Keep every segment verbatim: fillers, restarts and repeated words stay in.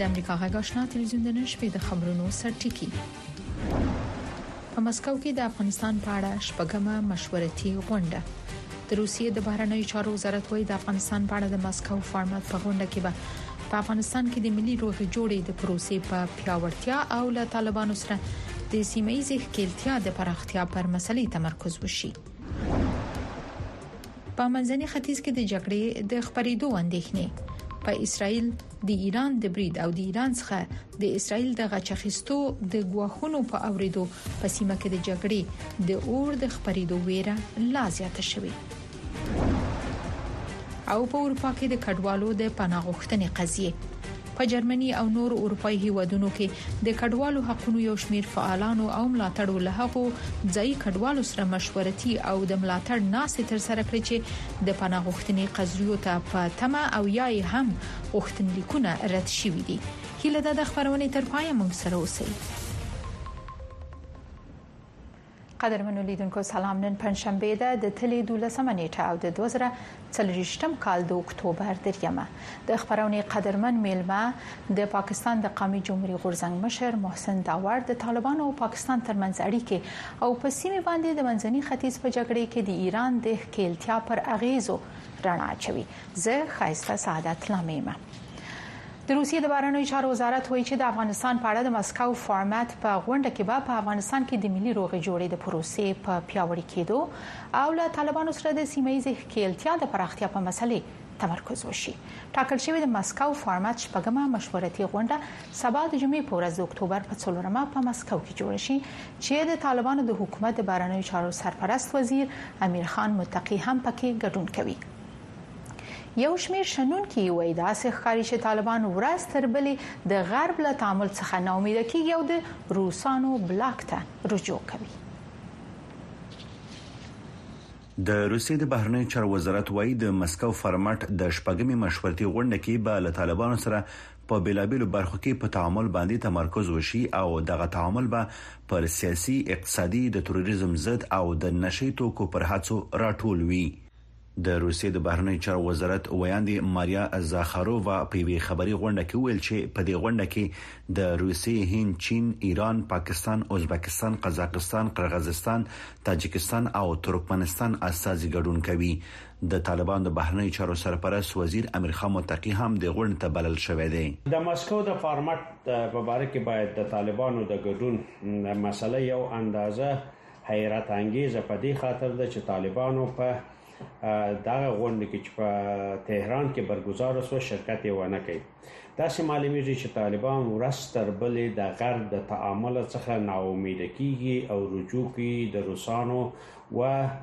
امریکا غږ آشنا تلویزیون د نن شپې د خبرونو سرټکی. په مسکو کې د افغانستان په اړه شپږمه مشورتي غونډه. د روسیې د بهرنیو چارو وزارت وايي د افغانستان په اړه د مسکو فارمټ په غونډه کې به په افغانستان کې د ملي روغې جوړې د پروسې په پیاوړتیا او له طالبانو سره د سیمه ایزې ښکېلتیا د پراختیا پر مسلې تمرکز وشي. په منځني ختیځ کې د جګړې د خبرېدو اندېښنې په اسرائیل د ایران د برید او د ایران څخه د اسرائیل د غچخستو د ګواښونو په اوریدو په سیمه کې د جګړې د اور د خبرېدو ویره لا زیاته شوې. او په اروپا کې د کډوالو د پناه غوښتنې قضیه. په جرمني او نور اروپایي هیوادونو کې د کډوالو حقوقو یو شمېر فعالانو او ملاتړو له هغو ځای کډوالو سره مشورتي او د ملاتړ ناسې تر سره کړې چې د پناه غوښتنې قضیو ته په تمه او یا هم غوښتنلیکونه رد شوي دي. هیله ده د خبرونې تر پایه موږ سره اوسئ. قدرمنو لیدونکو سلام. نن پنځشنبه ده د تلې دولسمه نیټه او د دوه زره څلوېښتم کال د اکتوبر دریمه. د خبرونې قدرمن میلمه د پاکستان د قومي جمهوریت غورځنګ مشر محسن داور د طالبانو او پاکستان ترمنځ اړیکې او په سیمه باندې د منځني ختیځ په جګړې کې د ایران د ښکېلتیا پر اغیزو رڼا اچوي. زه خایسته سعادت لامیم. د روسیې د بهرنیو چارو وزارت وایي چې د افغانستان په اړه د مسکو فارمټ په غونډه کې به په افغانستان کې د ملي روغې جوړې د پروسې په پیاوړي کېدو او له طالبانو سره د سیمه ایزې ښکېلتیا د پراختیا په مسلې تمرکز وشي. ټاکل شوی د مسکو فارمټ شپږمه مشورتي غونډه سبا د جمعې په ورځ د اکتوبر په څلورمه په مسکو کې جوړ شي چې د طالبانو د حکومت د بهرنیو چارو سرپرست وزیر امیر خان متقی هم پکې ګډون کوي. یو شمېر شنونکي وایي داسې ښکاري چې طالبان ورځ تر بلې د غرب له تعامل څخه ناامیده کېږي او د روسانو بلاک ته رجوع کوي. د روسیې د بهرنیو چارو وزارت وايي د مسکو فارمټ د شپږمې مشورتي غونډه کې به له طالبانو سره په بیلابیلو برخو کې په تعامل باندې تمرکز وشي او دغه تعامل به پر سیاسي، اقتصادي، د تروریزم ضد او د نشي توکو پر هڅو راټول وي. د روسیې د بهرنیو چارو وزارت ویاندې ماریا زاخارووا په وی خبري غونډه کې ویل چې په دې غونډه کې د روسیې، هند، چین، ایران، پاکستان، ازبکستان، قزاقستان، قرغیزستان، تاجکستان او ترکمنستان استازي ګډون کوي. د طالبان د بهرنیو چارو سرپرست وزیر امیر خان متقی هم د غونډې ته بلل شوی دی. د مسکو د فارمټ په اړه کې باید د طالبانو د ګډون مسله یو اندازه حیرت انگیزه په دې خاطر ده چې طالبانو په دغه غونډه کې چې په تهران کې برگزار شو شرکت یې ونه کړ. دا چې معلومیږي چې طالبان ورځ تر بلې د غرب د تعامل څخه ناامید کیږي او رجوع کوي د روسانو و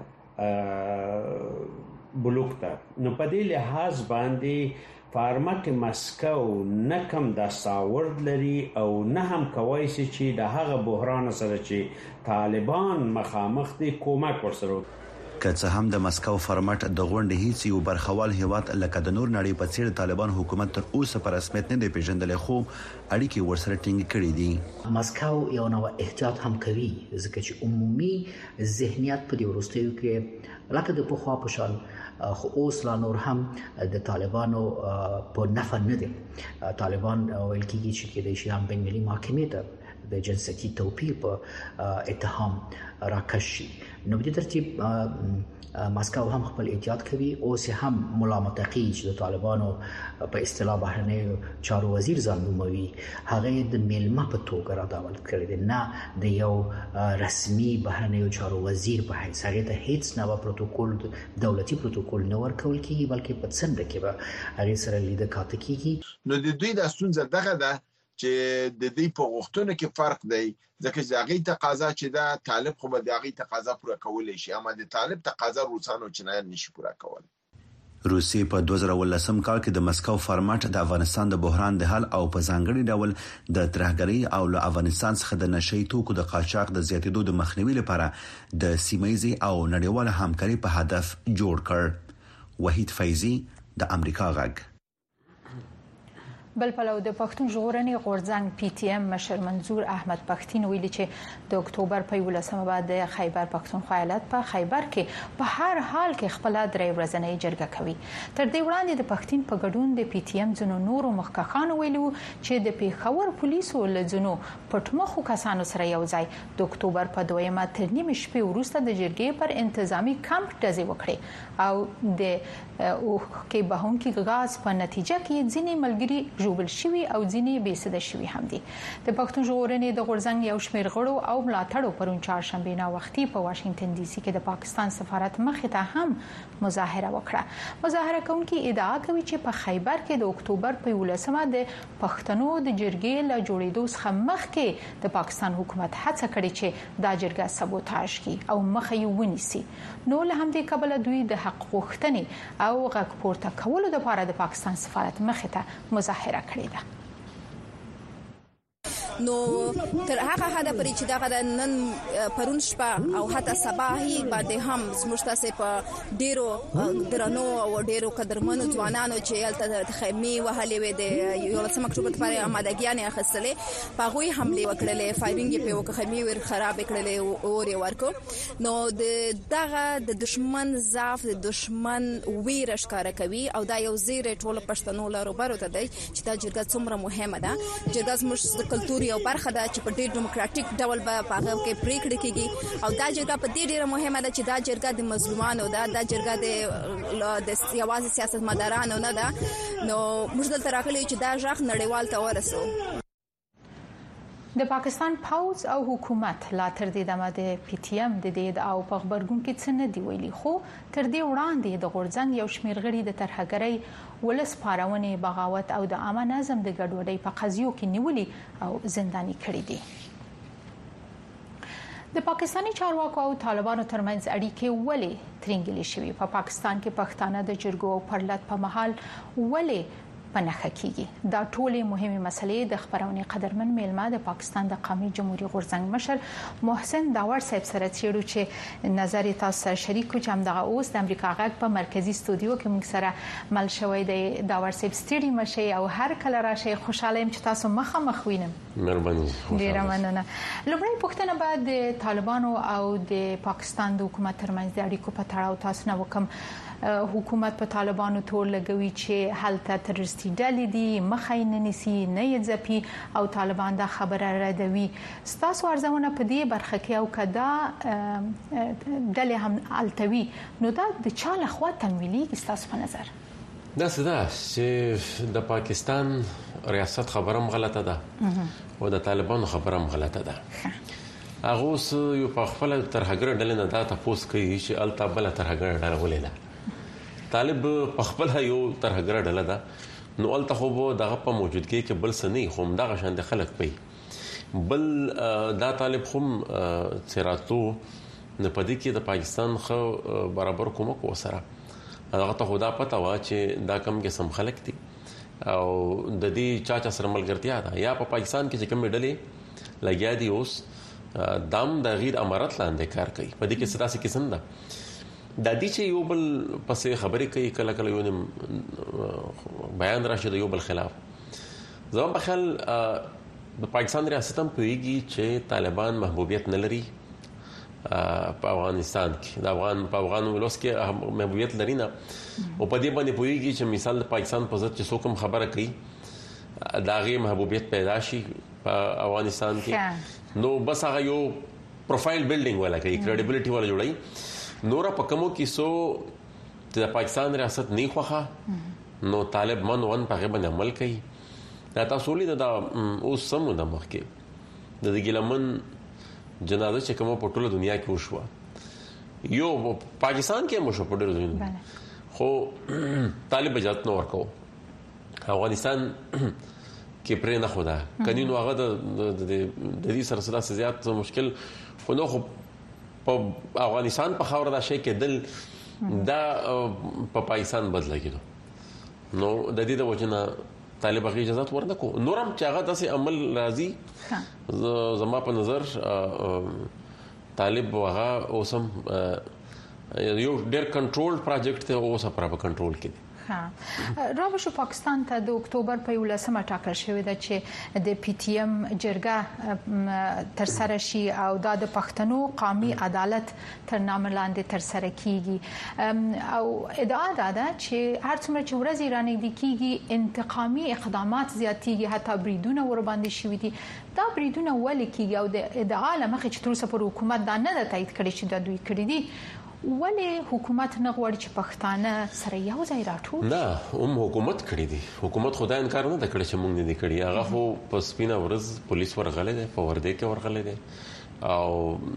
بلوک ته. نو په دې لحاظ باندې فارمټ مسکو نه کم دستاورد لري او نه هم کوي چې د هغه بحران سره چې طالبان مخامخ دي کومک ورسره. که څه هم د مسکو فارمټ د غونډې هیڅ یو برخوال هیواد لکه د نور نړۍ په څیر طالبان حکومت تر اوسه پر رسمیت نه دی پیژندل، خو اړیکې ورسره ټینګ کړي دي. مسکو یو نوع احتیاط هم کوي ځکه چې عمومي ذهنیت په دې وروستیو کې لکه د پخوا په شان خو اوس لا نور هم د طالبانو په نفع نه دي. طالبان ویل کېږي چې کېدای شي هم بین المللي محکمې ته د جنسیتي توپیر په اتهام راکش شي. نو په دې ترتیب مسکو هم خپل احتیاط کوي. اوس هم مولا متقی چې د طالبانو په اصطلاح بهرنیو چارو وزیر ځان نوموي هغه د میلمه په توګه را دعوت کړی دی، نه د یو رسمي بهرنیو چارو وزیر په حیث. هغه ته هیڅ نوع پروتوکول، دولتي پروتوکول نه ورکول کیږي بلکې په څنډه کې به هغه سره لیده کاته کیږي. نو د دوی د ستونزه دغه ده چې د دې په غوښتنه کې فرق دی ځکه چې هغه تقاضا چې دا طالب خو به د هغه تقاضا پوره کولای شي اما د طالب تقاضا روسانو چې نه نشي پوره کول. روسیې په دوه زره ولسم کال کې د مسکو فارمټ د افغانستان د بحران د حل او په ځانګړي ډول د ترهګرۍ او له افغانستان څخه د نشئی توکو د قاچاق د زیاتېدو د مخنیوي لپاره د سیمه‌ییزې او نړیواله همکاري په هدف جوړ کړ. وحید فیضی، د امریکا غږ. بل پلو د پښتون ژغورنې غورځنګ پی ټی ایم مشر منظور احمد پښتين ویلي چې د اکتوبر په یولسمه بعد د خیبر پښتونخوا ایالت په خیبر کې په هر حال کې خپل درې ورځنۍ جرګه کوي. تر دې وړاندې د پښتين په ګډون د پی ټی ایم ځنو نورو مخکخانو ویلو چې د پیښور پولیسو لزنو پټمخو کسانو سره یو ځای د اکتوبر په دویمه تر نیمه شپې وروسته د جرګې پر انتظامی کمپ ډزې وکړي او د اوخ کې بهون کې غاز په نتیجه کې ځینې ملګری جوړل شوی او ځینې بیسده شوی هم دي. د پښتون ژغورنې د غورځنګ یو شمېر غړو او ملاتړو پرون چهارشنبه نا وختي په واشنگټن ډي سي کې د پاکستان سفارت مخې ته هم مظاهره وکړه. مظاهره کوونکي ادعا کوي چې په خیبر کې د اکتوبر په یولسمه د پښتنو د جرګې له جوړېدو څخه مخکې د پاکستان حکومت هڅه کړې چې دا جرګه سبوتاژ کړي او مخه یې ونیسي. نو له همدې کبله دوی د حق غوښتنې او غږ پورته کولو لپاره د پاکستان سفارت مخې ته مظاهره کړې ده. نو تر هغه حد پرې چې دا نن پرون شپه او حتی سبا هی باندې هم زموږ تاسو په ډیرو درنو او ډیرو قدرمنو ځوانانو چې الته خیمه وهلې وې د یولسم اکتوبر لپاره آمادګیان اخیستلې په غوي حمله وکړلې فایرینګ په وکړه خیمه ور خراب کړلې او ور ورکو. نو د دغه د دشمن ضعف د دشمن ویر ښکارا کوي او دا یو زیره ټول پښتنو لارو بارو ته دی چې دا جرګه څومره مهمه ده. جرګه زموږ د کلتور یو برخه ده چې په ډېر ډیموکراټیک ډول به په هغه کې پریکړې کیږي او دا جرګه په دې ډیره مهمه ده چې دا جرګه د مظلومانو ده، دا جرګه د د سیاسي سیاستمدارانو نه ده. نو موږ دلته راغلي چې دا ځخ نړیوال ته ورسو. د پاکستان پاوز او حکومت لا تر دې دمه د پی ټی ایم د دې او په خبرګون کې څه نه دی ویلي، خو تر دې وړاندې د غورځنګ یو شمېر غړي د ترهګرۍ ولس پارونې بغاوت او د عامه نظم د ګډوډۍ په قضیو کې نیولي او زنداني کړي دي. د پاکستاني چارواکو او طالبانو ترمنځ اړیکې ولې ترنګلې شوې؟ په پاکستان کې پښتانه د جرګو او پرلط په محل ولې پنهخه کیږي؟ دا ټولې مهمه مسلې د خبرونې قدرمن میلمه د پاکستان د قومي جمهوریت غورځنګ مشر محسن داور صاحب سره چیرو چې نظر تاسو سره شریک کوم چې همدغه اوس د امریکا غږ په مرکزی استودیو کې موږ سره مل شوی دی. داور صاحب ستړي مشي او هر کله راشي، خوشاله يم چې تاسو مخه مخ وینم. مهرباني. ډیره مننه. لومړی پوښتنه بعد د طالبانو او د پاکستان د حکومت ترمنځ د اړیکو په تړاو تاسو نه وکم. حکومت په طالبانو تور لګوي چې هلته ترورستي ډلې دي، مخه یې نه نیسي، نه یې ځپي او طالبان دا خبره ردوي. ستاسو ارزونه په دې برخه کې او کدا ډلې هم التوي نو دا د چا لخوا تمویلېږي ستاسو په نظر؟ دا څه ده چې د پاکستان ریاست خبره هم غلطه ده او د طالبانو خبره هم غلطه ده. هغه اوس یو په خپل ترهګر ډلې نه دا تاسو کوي چې الته بل ترهګر ډله ولې ده. طالب په خپل یو ترهګر ډله ده، نو الته خو دغه په موجودګي کې بل څه نه خو دغه شان د خلک پي بل دا طالب خو سراتو نه پدې کې د پاکستان خو برابر کوم کو سره هغه ته خدا پته وا چې دا کم کې سم خلک دي او د دې چا چا سره ملګرتیا ده یا په پاکستان کې چې کوم ډلې لګیا دي اوس دام د غیر امارت لاندې کار کوي. په دې کې ستاسو قسم ده د دې چې یو بل پسې خبرې کوي، کله کله یو بیان راشي د یو بل خلاف. زما په خیال د پاکستان ریاست هم پوهیږي چې طالبان محبوبیت نه لري په افغانستان کې، د افغان په افغان ولس کې محبوبیت لري نه، او په دې باندې پوهیږي چې مثال د پاکستان په ضد چې څوک هم خبره کوي دا غي محبوبیت پیدا شي په افغانستان کې، نو بس هغه یو پروفایل بلډینګ ولا کوي، کریډیبিলিټي ولا جوړي. نور په کومو کې سو د پاکستان ریاست نه خوخه نو طالب من ون په غیبه عمل کوي. دا تاسو لید دا اوس سم د مخکې د ګلمن جنازه چې کومه په ټوله دنیا کې وشو، یو پاکستان کې مو شو په ډېر دنیا خو طالب اجازه نه ورکو. افغانستان کې پرې نه خدا کني نو هغه د دې سره سره زیات مشکل خو نو خو په افغانستان په خاور دا شي کې دل دا په پاکستان بدل کېدو. نو د دې د وجنه طالب غي اجازه ورنکو. نورم چې هغه داسې عمل راځي زما په نظر طالب هغه اوسم یو ډېر کنټرول پروجیکټ ته اوسه پر کنټرول کې ها راوشو پاکستان ته د اکتوبر په یولسمه ټاکل شوې ده چې د پی ټی ایم جرګه تر سره شي او دا د پښتنو قومي عدالت تر نام لاندې تر سره کیږي او ادعا ده چې هر څومره چې ورځ ایرانی د کیږي انتقامي اقدامات زیاتېږي حتی بریدونه ور باندې شوې دي دا بریدونه ولې کیږي او د ادعا لمخې چې تر اوسه پر حکومت دا نه تایید کړي چې دا دوی کړی دي ولې حکومت نه غواړي چې پښتانه سره یو ځای راټول نه هم حکومت کړی دی حکومت خدای انکار نه کړی چې مونږ نه کړی هغه خو په سپینه ورځ پولیس ورغله دي په ورده کې ورغله دي او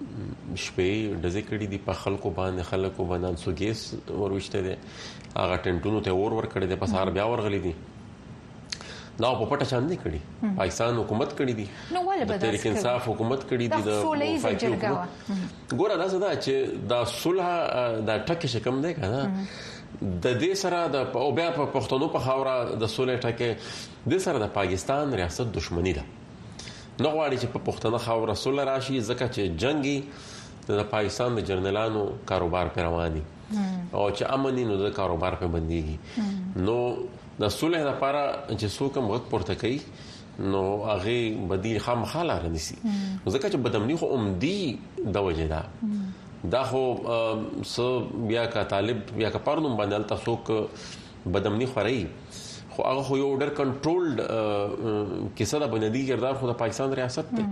شپې د ذکر دي په خلکو باندې خلکو باندې سوګیس وروشته دي هغه ټنټونو ته ور ور کړی دي په سار بیا ورغلي دي دا په پټه چاندې کړي پاکستان حکومت کړی دي نو ولې د تحریک انصاف حکومت کړی دي د سولې جرګه ګوره دا څه ده چې دا صلح د ټکه شکم دی کنه د دې سره د او بیا په پښتنو په خاوره د سولې ټکه د سره د پاکستان ریاست دښمنی ده نو غواړي چې په پښتنو خاوره سولې راشي ځکه چې جنگي د پاکستان د جنرالانو کاروبار پر رواني او چې امني نو د کاروبار په بنديږي نو د سولې لپاره چې څوک موږ پورته کوي نو هغه بدیل خامخاله رنسي ځکه چې بدامني خو عمدي د وجه ده دا خو سو بیا کا طالب بیا کا پرنوم باندې تاسو ک بدامني خوري خو هغه خو یو ډېر کنټرولډ کیسه ده بندي کردار خو د پاکستان ریاست ته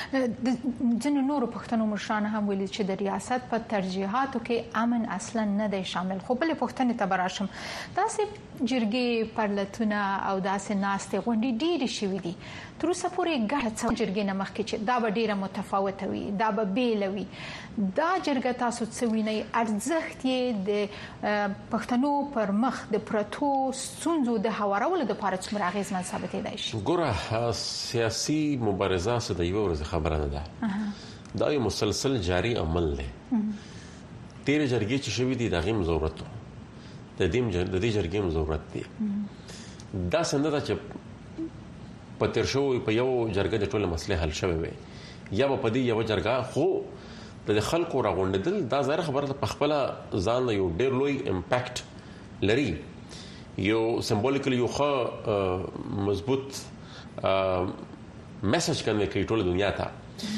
ځینې نورو پښتنو مشران هم ویلي چې د ریاست په ترجیحاتو کې امن اصلا نه دی شامل خو بل پښتنې ته براشم داسې جرګې پرلتونه او داسې ناستې غونډې ډېرې شوې دي تر اوسه پورې ګټه څه جرګې نه مخکې چې دا به ډېره متفاوته وي دا به بیل وي دا جرګه تاسو څه وینئ ارزښت یې د پښتنو پر مخ د پرتو ستونزو د هوارولو لپاره څومره اغیزمن ثابتېدای شي ګوره سیاسي مبارزه څه د یو ورځ خبره نه ده دا یو مسلسل جاری عمل دی تیر جرګې چې شوي دي د غیم ضرورت د دې د دې جرګې ضرورت دی دا څنګه ده چې په تیر شو په یو جرګه د ټوله مسلې حل شوه وي یا په دې یو جرګه خو د خلکو راغونډل دا ظاهر خبره په خپل ځان یو ډېر لوی امپاکټ لري یو سمبولیکلی یو ښه مضبوط میسج کنه کوي ټول دنیا ته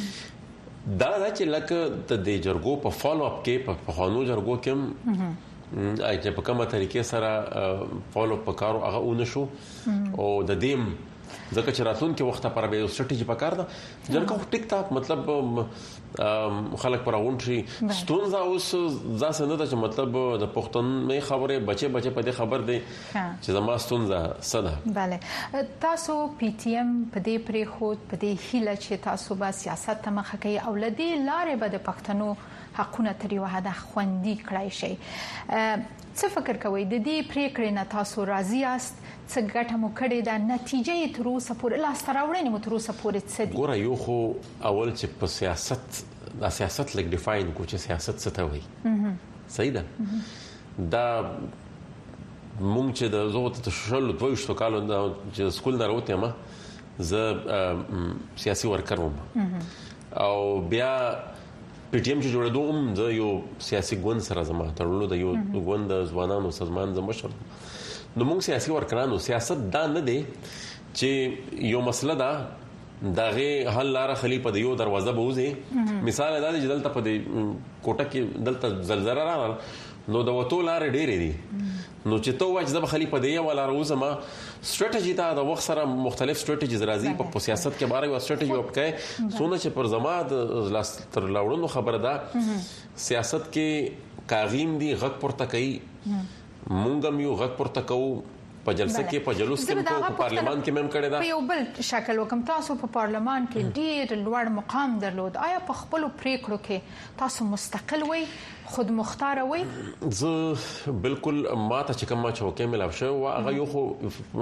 دا دا چې لکه د دې جرګو په فالو اپ کې په قانون جرګو کې اې په کومه طریقې سره فالو اپ وکړو هغه ونشو او د دې ځکه چې راتلونکي وخت پر به ستراتیژي پکار ده جرګه ټیک ټاک مطلب خلک پر اون شي ستونزه اوس ځاسه نه ده چې مطلب د پښتون خبره بچي بچي په دې خبر دی چې زما ستونزه صدا bale تاسو پی ټی ایم په دې پرې خو په دې هیله چې تاسو به سیاست ته مخه کوي او لدی لارې به د پښتنو حقونه تر یو حد خوندي کړای شي څه فکر کوئ د دې پریکړې نه تاسو راضي یاست څه ګټه مو کړې ده نتیجې تر اوسه پورې لاس ته راوړنې مو تر اوسه پورې څه دي ګوره یو خو اول چې په سیاست د سیاست لګ ډیفاین کو چې سیاست څه ته وایي صحیح ده دا مونږ چې د زوت ته شل دوه شتو کالو چې سکول نه راوته ما زه سیاسي ورکر وم او بیا پی ټی ایم چې جوړېدو د یو سیاسي ګوند سره زما تړلو د یو ګوند د ځوانانو سازمان د مشر نو موږ سیاسي ورکرانو سیاست دا نه دی چې یو مسله ده دغه حل لار خلیفہ د یو دروازه بوزي مثال دا چې دلته په کوټه کې دلته زلزلہ راغله نو د وټو لار ډېرې دي نو چې تو واج د خلیفہ دی ولا روزما ستراتیژي دا د وخت سره مختلف ستراتیژیز راځي په سیاست کې باره یو ستراتیژي وکړي سونه چې پر زما د تر لاوړنو خبره ده سیاست کې کاغیم دی غږ پورته کوي مونږ یو غږ پورته کوو په جلسه کې په جلوس کې په پارلمان کې مم کړی دا په یو بل شکل وکم تاسو په پارلمان کې ډیر لوړ مقام درلود آیا په خپل پریکړو کې تاسو مستقل وای خود مختار وای زه بالکل ماته چې کومه چوکې ملاو شو هغه یو خو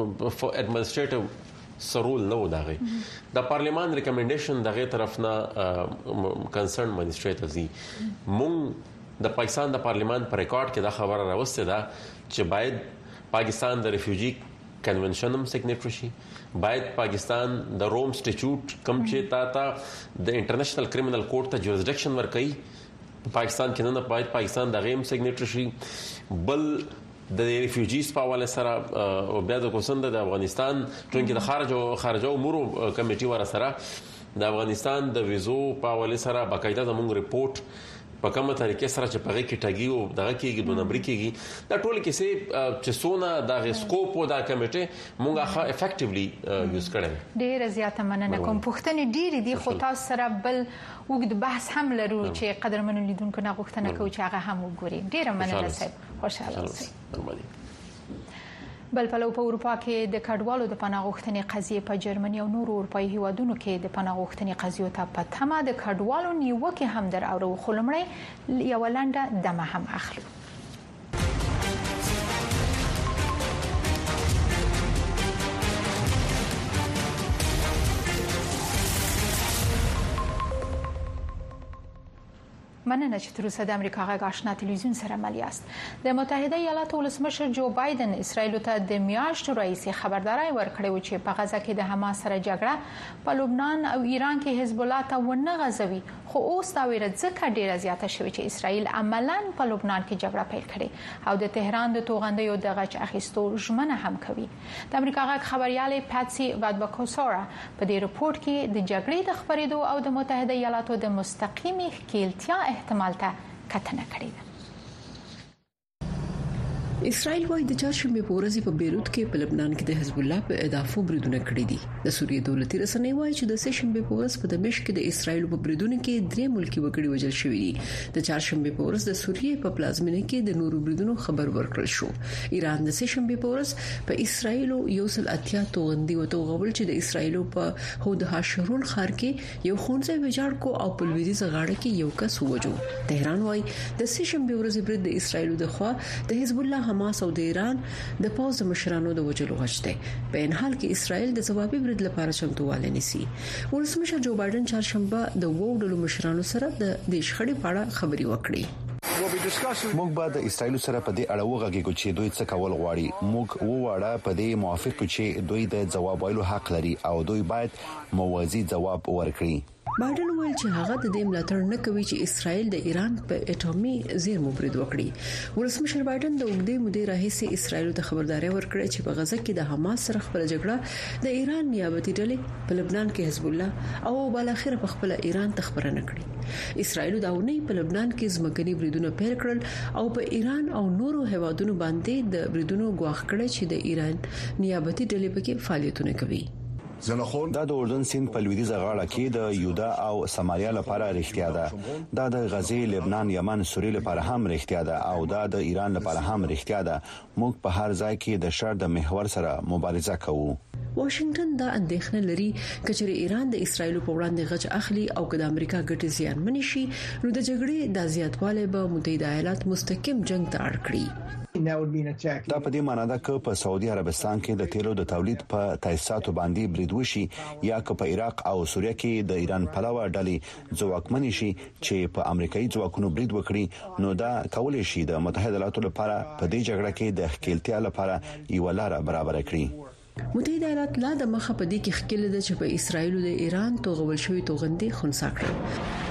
اډمنسټریټیو سرول نو دغه د پارلمان ریکمنډیشن دغه طرف نه کنسرن منسټریټر زی مونږ د پاکستان د پارلمان پر ریکارډ کې دا خبره راوسته ده چې باید پاکستان د ریفیوجی کنونشن هم سیګنیټری شي باید پاکستان د روم سټیچوټ کم چې تا تا د انټرنیشنل کرمینل کورټ ته جوریسډکشن ورکړي پاکستان کې نه باید پاکستان د غیم سیګنیټری شي بل د ریفیوجیز په حواله سره او بیا د کوسند د افغانستان چې د خارج او خارجو امور کمیټي ور سره د افغانستان د ویزو په حواله سره باقاعده زموږ ریپورت په کومه طریقې سره چې په کې ټاګي او دغه کېږي د نمبر کېږي دا ټول کې سه چې سونه د سکوپ او د کمیټه مونږه افیکټیولی یوز کړي. ډیر زیاته مننه کوم. پښتنې ډیر دي خو تاسو سره بل وګد بحث هم لرو چې قدرمنو لیدونکو نه غوښتنه کوي چې هغه هم وګوري. ډیر مننه صاحب. خوشاله اوسئ. بل په لو په اروپا کې د کډوالو د پناه غوښتنې قضیه په جرمني او نورو اروپایي هیوادونو کې د پناه غوښتنې قضیو ته په تمه د کډوالو نیوکه هم در اورو خلمړی یو لنډه دمه هم اخلو. مننه چې تر اوسه د امریکا غږ آشنا تلویزیون سره ملي است. د متحده ایالاتو ولسمشر جو بایدن اسرائیل ته د میاشتو راهیسې خبرداري ورکړې و چې په غزه کې د حماس سره جګړه په لبنان او ایران کې حزب الله ته ونه غځوي، خو اوس دا ویره ځکه ډیره زیاته شوې چې اسرائیل عملاً په لبنان کې جګړه پیل کړې او د تهران د توغندیو د غچ اخیستو ژمنه هم کوي. د امریکا غږ خبرياله پاتسي وادبکوسورا په دې رپورت کې د جګړې د خبرېدو او د متحده ایالاتو د مستقیمي ښکیلتیا احتمال ته کتنه کړې ده. اسرائیل وايي د چهارشنبه په ورځ په بیروت کې په لبنان کې د حزب الله په اهدافو بریدونه کړی دي. د سوریې دولتي رسنۍ وايي چې د سهشنبه په ورځ په دمشق کې د اسرائیل په بریدونه کې درې ملکی وګړي وژل شوي دي. د چهارشنبه په ورځ د سوریې په پلازمینه کې د نورو بریدونو خبر ورکړل شو. ایران د سهشنبه په ورځ په اسرائیل یو سل اتیا توغندي او توغول چې د اسرائیل په هود هاشرون ښار کې یو خونځای ویجاړ کو او په لویدیځ غاړه کې یو کس ووجو. تهران وايي د سهشنبه ورځ برید د اسرائیل د خوا د حزب الله حماس او د ایران د پوز مشرانو د وجلو غشته. په ان حال کې اسرائیل د ځوابي برید لپاره چمتووالی نیسي. ولسمشر جو بایدن چهارشنبه د ووډلو مشرانو سره د دې شخړې په اړه خبري وکړي. موږ به د اسرائیل سره په دې اړه وغږیږو چې دوی څه کول غواړي. موږ وواړه په دې موافق چې دوی د جواب ویلو حق لري او دوی باید موازي جواب ورکړي. بایدن ویل چې هغه د دې ملاتړ نه کوي چې اسرائیل د ایران په اټومي زیرمو برید وکړي. ولسمشر بایدن د وګړي مدیر راهیسي اسرائیل ته خبرداري ورکړه چې په غزه کې د حماس سره خپل جګړه د ایران نیابتي ډلې په لبنان کې حزب الله او بل اخر په خپل ایران ته خبرنه کړې. اسرائیل دا ونی په لبنان کې ځمکني بریدونه پیل کړل او په ایران او نورو هیوادونو باندې د بریدونو غواخ کړه چې د ایران نیابتي ډلې پکې فعالیتونه کوي. دا د اردن سیند په لویدیځه غاړه کې د یودا او سماریا لپاره اړتیا ده. دا د غزې، لبنان، یمن، سوریې لپاره هم اړتیا ده او دا د ایران لپاره هم اړتیا ده. موږ په هر ځای کې د شر د محور سره مبارزه کوو. واشنگټن دا اندېښنه لري چې ایران د اسرایل په وړاندې غچ اخلي او که د امریکا ګټې زیانمن شي نو د جګړې د زیاتوالی به متحده ایالات مستقیم جنگ ته اړ کړي. دا په دې معنی ده چې په سعودي عربستان کې د تیلو د تولید په تاسیساتو باندې برید وشي یا که په عراق او سوریه کې د ایران پلوه ډلې ځواکمن شي چې په امریکایي ځواکونو برید وکړي نو دا کولای شي د متحده ایالاتو لپاره په دې جګړه کې د ښکیلتیا لپاره یو لار برابر کړي. متحده ایالات لا د مخه په دې کې خپل د چې په اسرایل او د ایران توغول شوی توغندي خنثی کړل.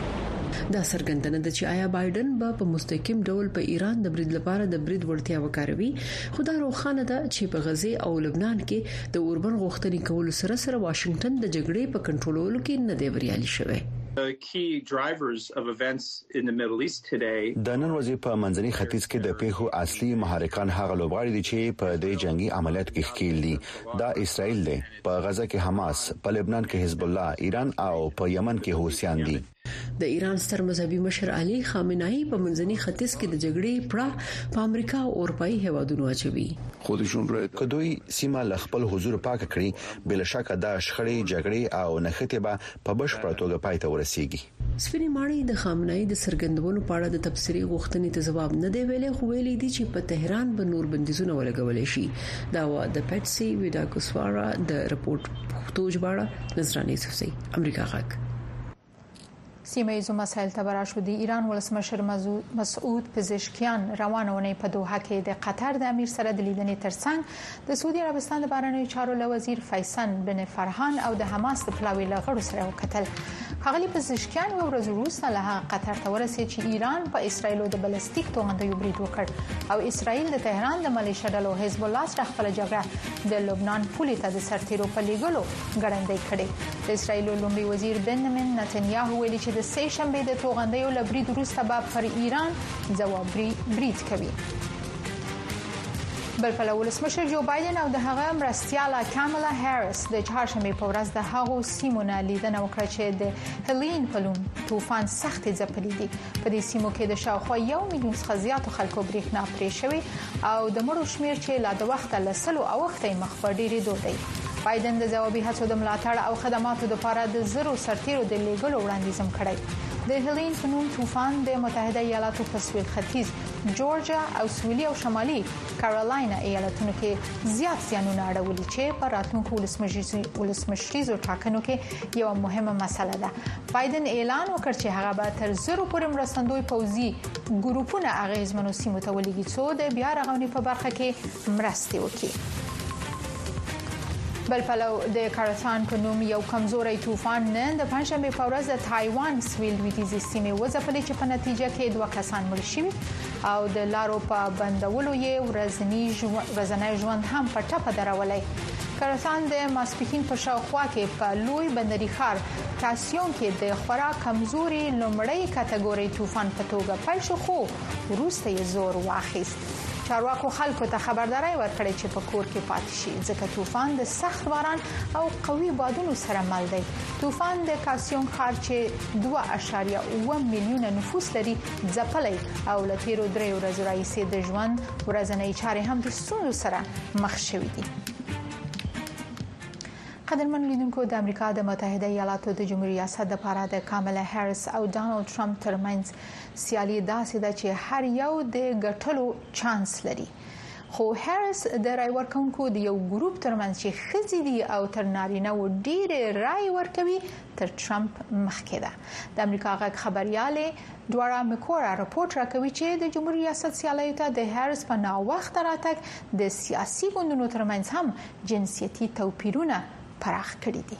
دا څرګندنه ده چې آیا بایدن به په مستقیم ډول په ایران د برید لپاره د برید وړتیا وکاروي. خو دا روښانه ده چې په غزه او لبنان کې د اوربن غوښتنې کول سره سره واشنگټن د جګړې په کنټرولولو کې نه دی بریالي شوی. The key drivers of events in the Middle East today د نن ورځې په منځني ختیځ کې د پیښو اصلي محرکان هغه لوبغاړي دي چې په دې جنگي عملیات کې ښکیل دي. دا اسرائیل دی، په غزه کې حماس، په لبنان کې حزب الله، ایران او په یمن کې حوثیان دي. د ایران ستر مذهبي مشر علي خامنه‌ای په منځني ختیځ کې د جګړې پړه په امریکا او اروپאי هیوادونو اچوي. خودشون را کدوې سیمه ل خپل حضور پاک کړی بل شک دا شخړې جګړې او نښته به په بشپړ توګه پای ته ورسیږي. سپینې ماڼۍ د خامنه‌ای د سرګندونو په اړه د تفسیری غوښتنې ته جواب نه دی ویلي، خو ویلي دي چې په تهران به نور بندیزونه ولګول شي. دا و د پټسي ویډاکوسوارا د رپورت پښتو ژباړه نظرانه یوسفزئی، امریکا غږ. سیمه ایزو مسایل ته براشو د ایران ولسمشر مسعود پزشکیان روانونه په دوحه کې د قطر د امیر سره د لیدنې ترڅنګ د سعودي عربستان د بهرنیو چارو وزیر فیصل بن فرحان او د حماس د پلاوي لغړو سره وکتل. هغه پزشکیان و ورځ وروسته له قطر ته ورسېد چې ایران په اسرایل د بلستیک توغندیو برید وکړ او اسرایل د تهران د ملیشیا ډلو حزب الله سره خپل جګړه د لبنان پولې ته د سرتیرو په لیږلو ګړندۍ کړې. د اسرایل لومړي وزیر بنیامین نتنیاهو ویلي چې د سه شنبه د توغندیو لبرید وروسته به پر ایران ځوابي برید کوي. بل په ولسمشر جو بایدن او د هغه مرستیاله کاملا هریس د چهارشنبه په ورځ د هغو سیمو نه لیدنه وکړه چې د هلین په نوم طوفان سخت ځپلي دي. په دې سیمو کې د شاوخوا یو میلیون څخه زیاتو خلکو برېښنا پرې شوی او د مړو شمیر چې لا د وخت له سلو اوخته مخ په ډېرې دوی. بایدن د ځوابي هڅو د ملاتړ او خدماتو لپاره د زرو سرتیرو د لیږلو وړاندیز هم کړی. د هلین په نوم طوفان د متحده ایالاتو په سویل ختیځ جورجیا او سویلي او شمالي کارولاینا ایالتونو کې زیات زیانونه اړولي چې په راتلونکو ولسمشریزو ټاکنو کې یو مهمه مسله ده. بایدن اعلان وکړ چې هغه به تر زرو پورې مرستندوی پوځي ګروپونه اغیزمنو سیمو ته ولېږي څو د بیا رغونې په برخه کې مرسته وکړي. بل پلو د کارثان په نوم یو کمزوري طوفان نن د پنځشنبه په ورځ د تایوان سویل لویدیځي سیمې وځپلې چې په نتیجه کې دوه کسان مړ شوي او د لارو په بندولو یې ورځنی ورځنی ژوند هم په ټپه درولې. کارثان د ماسپیکین په شاوخوا کې په لوی بندري ښار کاسیون کې د خورا کمزوري لومړی کټګوري طوفان په توګه پیل شو خو وروسته یې زور واخیست. چارواکو خلکو ته خبرداري ورکړې چې په کور کې پاتې شي ځکه طوفان د سخت باران او قوي بادونو سره مل دی. طوفان د کاسیون ښار چې دوه اعشاریه اوه میلیونه نفوس لري ځپلی او له تیرو درې ورځو راهیسې د ژوند ورځنۍ چارې هم د ستونزو سره مخ شوي دي. قدرمن لیدونکو د امریکا د متحده ایالاتو د جمهوریت ریاست لپاره د کاملا هریس او ډانلډ ټرمپ ترمنځ سیالي داسې ده چې هر یو د ګټلو چانس لري. خو هریس د رای ورکونکو د یو ګروپ ترمنځ چې خزي دي او تر نارینه و ډېر رای ورکوي تر ټرمپ مخکې ده. د امریکا غږ خبرياله دوارا مکورا راپورټ راکوي چې د جمهوریت ریاست سیالیو ته د هریس په ناوخت راتګ د سیاسي ګوندونو ترمنځ هم جنسيتي توپیرونه پراخ کړی دي.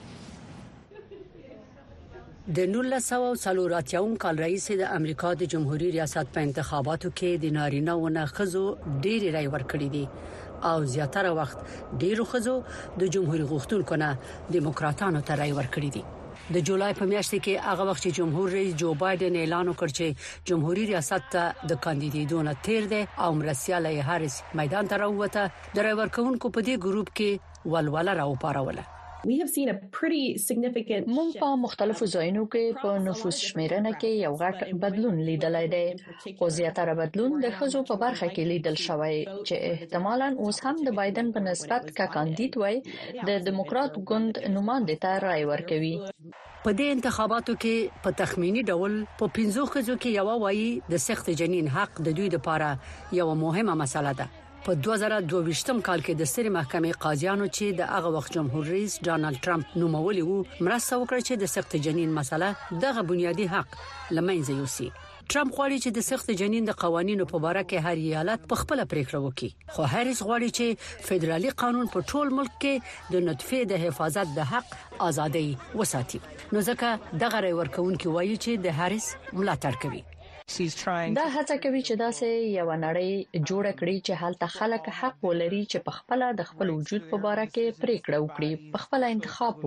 د نولس سوه څلور اتیا کال رئیس د امریکا د جمهوریت ریاست په انتخاباتو کې د نارینه و نه خزو ډېر رای ورکړي دي او زیاتره وخت ډېرو خزو د جمهوریت غوښتونکو نه دیموکراتانو ته رای ورکړي دي. د جولای په میاشت کې هغه وخت چې جمهور رئیس جو بایدن اعلان وکړ چې جمهوریت ریاست ته د کاندیدېدو نه تیر دی او مرستیاله هریس میدان ته راووته، د رای ورکونکو په دې ګروپ کې ولوله راوپاروله. We have seen a pretty significant مونږ په مختلفو ځایونو کې په نفوس شمیرنه کې یو غټ بدلون لیدلای دی. خو زیاتره بدلون د خزو په برخه کې لیدل شوی چې احتمالاً اوس هم د بایدن په نسبت کا کاندید وای د دیموکرات ګوند نماینده ته رای ورکوي. په دې انتخاباتو کې په تخمینی ډول په پنځو خزو کې یو وایي د سخت جنین حق د دوی لپاره یو مهمه مسله ده. په دوه زره دوه ویشتم کال کې د سترې محکمې قاضیانو چې د هغه وخت جمهور رئیس ډانلډ ټرمپ نومولي وو مرسته وکړه چې د سخت جنین مسله دغه بنیادی حق لمنځه یوسي. ټرمپ غواړي چې د سخت جنین د قوانینو په اړه کې هر ایالت په خپل پریکړه وکړي، خو هریس غواړي چې فدرالي قانون په ټول ملک کې د نطفه د حفاظت د حق ازادي وساتي. نو ځکه دغه رای ورکوونکي وایي چې د هریس ملاتړ کوي. دا هڅه کوي چې دا سه یو نړۍ جوړ کړي چې حالت خلک حق ولري چې په خپل د خپل وجود په اړه کې پریکړه وکړي، په خپل انتخاب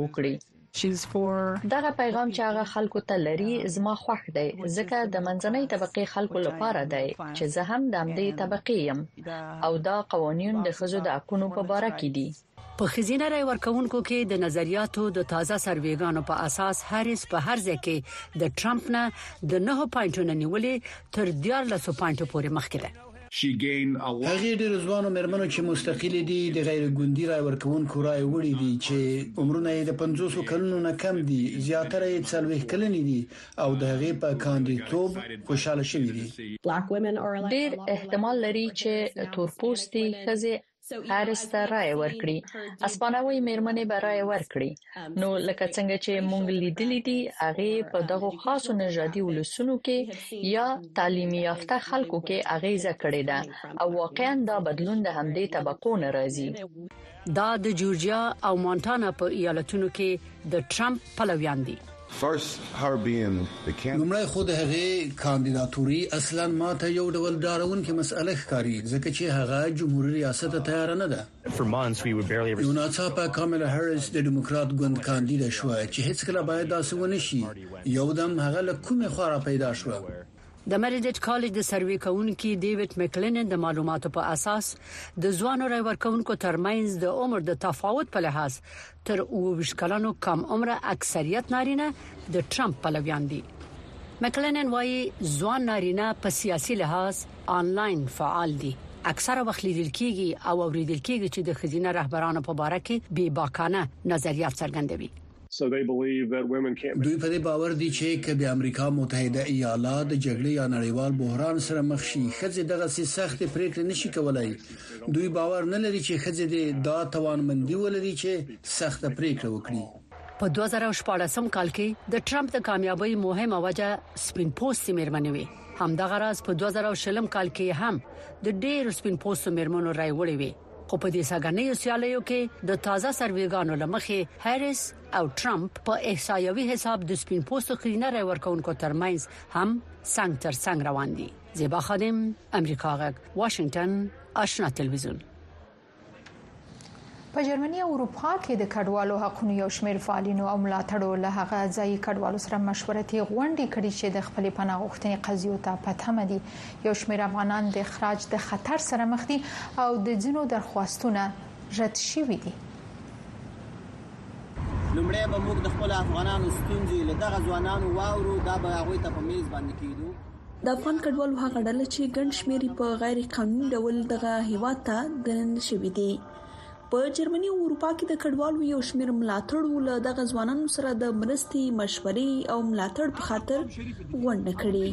وکړي. دغه پیغام چې هغه خلکو ته لري زما خوښ دی ځکه د منځنۍ طبقه خلکو لپاره دی چې زه هم د همدې طبقه يم او دا قوانين د خزو د حقوقو په اړه کې دي. په خزینه رای ورکوونکو کې د نظریاتو د تازه سروېګانو په اساس هریس په هر ځای کې د ټرمپ نه د نه پاینټونو نیولې تر دیارلس پاینټو پورې مخکې ده. هغه ډېر ځوانو مرمنو چې مستقل دي د غیر ګوندي رای ورکوونکو رای وړي دي چې عمرونه یې د پنځوس کلونو نه کم دي، زیاتره یې څلوېښت کلنې دي او د هغې په کاندیدوب خوشاله شوي دي. ډېر احتمال لري چې تورپوستي ښځې هارس ته رائے ورکړي. اسپانوي میرمنې به رائے ورکړي. نو لکه څنګه چې مونږ لیدلې دي هغه په دغه خاصو نژادي ولسونو کې یا تعلیمي یافته خلکو کې اغیزه کړې ده او واقعا دا بدلون د همدې طبقو نه راځي. دا د جورجیا او مونټانا په ایالتونو کې د ټرمپ پلویان دي. لومړی خو د هغې کاندیداتوري اصلا ماته یو ډول ډارونکې مسأله ښکاري ځکه چې هغه جمهوریت ریاست ته تیار نه ده. یو ناڅاپه کاملا هریس د ډیموکرات ګوند کاندید شو چې هیڅ کله باید داسې ونه شي. یو دم هغه له کومه خوا پیدا شو. د میریډ کالج د سروې کوونکي ډیوډ مکلنن د معلوماتو په اساس د ځوانو رای ورکوونکو ترمنځ د عمر د تفاوت په لحاظ تر اووه کلونو کم عمر اکثریت نارینه د ټرمپ پلویان دي. مکلنن وايي ځوان نارینه په سیاسي لحاظ آنلاین فعال دي. اکثره وخت لیدل کیږي او اوریدل کیږي چې د خزینه رهبرانو په اړه کې بې باکانه نظریات څرګندوي. So they believe that women can't. دوی په دې باور دي چې کله امریکا متحده ایالات د جګړې یا نړیوال بحران سره مخ شي خځې دغه سخت پریکړه نشي کولای. دوی باور نه لري چې خځې د دا توانمندي ولري چې سخت پریکړه وکړي. په دوه زره شپږم کال کې د ټرمپ د کامیابی مهمه وجه سپین پوسټ میرمنې وي. همدغه راز په دوه زره شلم کال کې هم د ډېر سپین پوسټ میرمنو رای وړي وي. خو په دې ساګانې سیالیو کې د تازه سرویګانو لمخې هریس او ټرمپ په احصایوي حساب د سپین پوسټو خزینه رای ورکوونکو ترمنځ هم څنګ تر څنګ روان دي. زیبا خادم، امریکا غږ، واشنگټن، آشنا تلویزیون. په جرمني او اروپا کې د کډوالو حقوقو یو شمېر فعالینو او ملاتړو له هغه ځای کډوالو سره مشورتي غونډې کړې چې د خپل پناه غوښتنې قضیو ته پاتمه دي. یو شمېر افغانان د اخراج د خطر سره مخ دي او د ځینو درخواستونه رد شوي دي. لومړی به موږ د خپل افغانانو ستونزې له دغه ځوانانو واورو. دا به هغوی ته په میز باندې کېدو. د افغان کډوالو هغه ډله چې ګڼ شمېر په غیر قانوني ډول دغه هیواد ته دننه شوي دي. په جرمني او اروپا کې د کډوالو یو شمېر ملاتړو له دغه ځوانانو سره د مرستې مشورې او ملاتړ په خاطر غونډه کړې.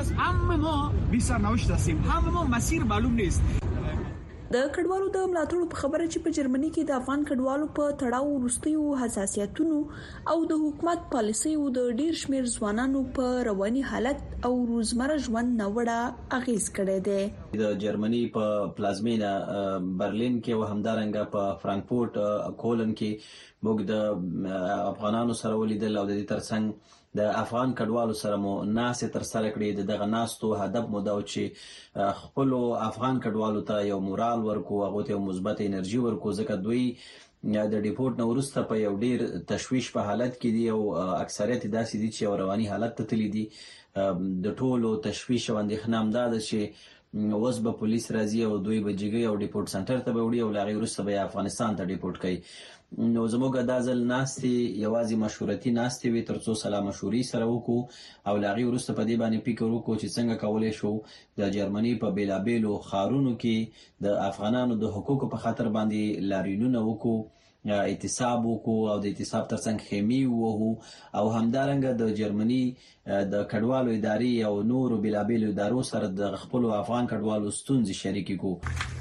د کډوالو د ملاتړو په خبره چې په جرمني کې د افغان کډوالو په تړاو وروستیو حساسیتونو او د حکومت پالیسیو د ډیر شمېر ځوانانو په رواني حالت او روزمره ژوند نوړه اغیز کړی دی. د جرمني په پلازمینه برلین کې او همدارنګه په فرانکفورت کولن کې موږ د افغانانو سره ولیدل او د دې ترڅنګ د افغان کډوالو سره مو ناسې تر سره کړې. دغه ناستو هدف مو دا و چې خپل افغان کډوالو ته یو مورال ورکو، هغه ته مثبت انرژي ورکو ځکه دوی د ډیپورت نو وروسته په یو ډیر تشویش په حالت کې دي او اکثریت داسې دي چې رواني حالت ته تللی دي. د ټولو تشویش او اندېښنه هم دا ده چې اوس به پولیس راځي او دوی به جګي او ډیپورت سنټر ته به وړي او لاغي وروسته به افغانستان ته ډیپورت کوي. نو زموږ د ځل ناستي یوازې مشورتي ناستي وي ترڅو سلام مشوري سره وکړو او لاغي وروسته په دې باندې فکر وکړو چې څنګه کولای شو د جرمني په بیلابېلو خارونو کې د افغانانو د حقوقو په خاطر باندې لاریونونه وکړو، اعتصاب وکړو او د اعتصاب ترڅنګ خیمې ووهو او همدارنګه د جرمني د کډوالو ادارې او نورو بیلابېلو ادارو سره د خپل افغان کډوالو ستونزې شریکې کو.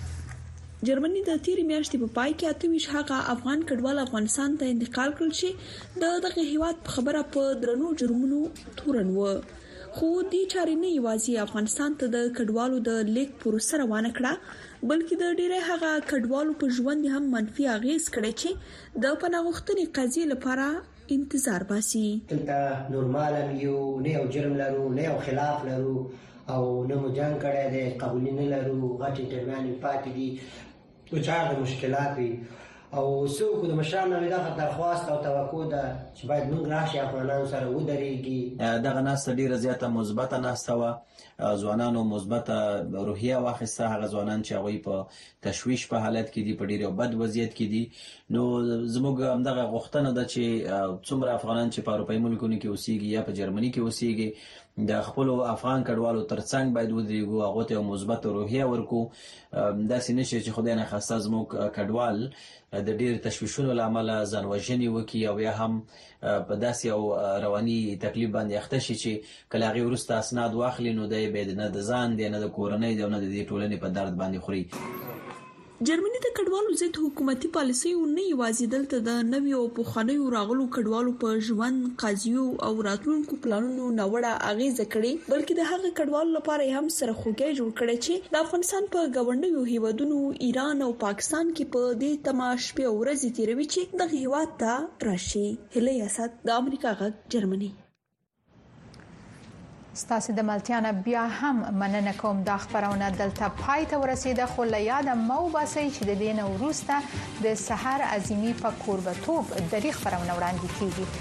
جرمني د تیرې میاشتې په پای کې اتویش هغه افغان کډوال افغانستان ته انتقال کړل چې د دغه هیواد په خبره په درنو جرمونو تورن و. خو دې چارې نه یوازې افغانستان ته د کډوالو د لیک پروسه روانه کړه بلکې د ډیره هغه کډوالو په ژوند هم منفي اغیز کړی چې د پناه غوښتنې قضیې لپاره انتظار باسي. دلته نورمال یو نه یو جرم لرو، نه یو خلاف لرو او نه مو جنگ کړی دی، قبول نه لرو، غټ انټرمن پاتې دي او چاغه مشکلات وي او څوک د مشرانو دغه درخواست او توقع ده چې باید موږ راشي افغانانو سره ودرېږي. دغه ناس ډیره زیاته مثبته ناسته و، ځوانانو مثبته روحیه واخیسته. هغه ځوانان چې هغه په تشویش په حالت کې دي، په ډیره بد وضعیت کې دي. نو زموږ همدغه غوښتنه ده چې څومره افغانان چې په اروپایي ملکونو کې اوسېږي یا په جرمني کې اوسېږي د خپل افغان کډوالو ترڅنګ باید ودرېږو، هغه ته مثبت روحیه ورکو. داسې نشي چې خدای نه خاصه زموږ کډوال د ډیر تشویشونو لامل ځان وژنې وکړي او یا هم په داسې او رواني تکلیف باندې اخته شي چې کله هغه ورسته اسناد واخلي نو د به نه د ځان دی نه د کورنۍ دی نه د ټولنې په درد باندې خوري. جرمني د کډوالو ضد حکومتي پالیسۍ نه یوازې دلته د نوي او پخوانیو راغلو کډوالو په ژوند قضیو او راتلونکو پلانونو نوړه اغیزه کړې بلکې د هغه کډوالو لپاره هم سره خوګي جوړ کړي چې د افغانستان په گاونډیو هیوادونو ایران او پاکستان کې په دې تماش په ورځ تیروي چې د هیواد ته راشي. هله اسد د امریکا غږ جرمني. ستاسو د ملتیانه بیا هم مننه کوم د خبرونه دلته پای ته ورسیده خو له یاده مو باسي چې د دین وروسته د سحر عظیمی په قربتوب د ریخ خبرونه وړاندې کیږي.